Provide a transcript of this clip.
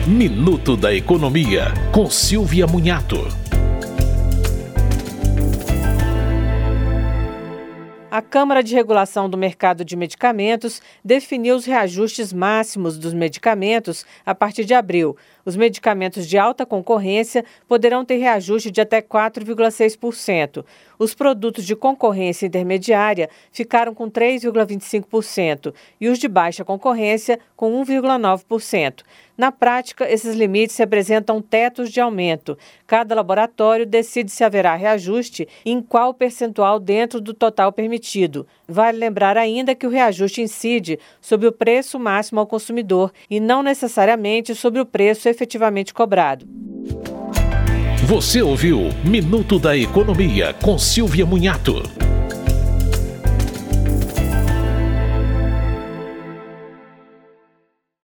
Minuto da Economia, com Silvia Munhato. A Câmara de Regulação do Mercado de Medicamentos definiu os reajustes máximos dos medicamentos a partir de abril. Os medicamentos de alta concorrência poderão ter reajuste de até 4,6%. Os produtos de concorrência intermediária ficaram com 3,25% e os de baixa concorrência com 1,9%. Na prática, esses limites representam tetos de aumento. Cada laboratório decide se haverá reajuste e em qual percentual dentro do total permitido. Vale lembrar ainda que o reajuste incide sobre o preço máximo ao consumidor e não necessariamente sobre o preço efetivamente cobrado. Você ouviu Minuto da Economia com Silvia Munhato.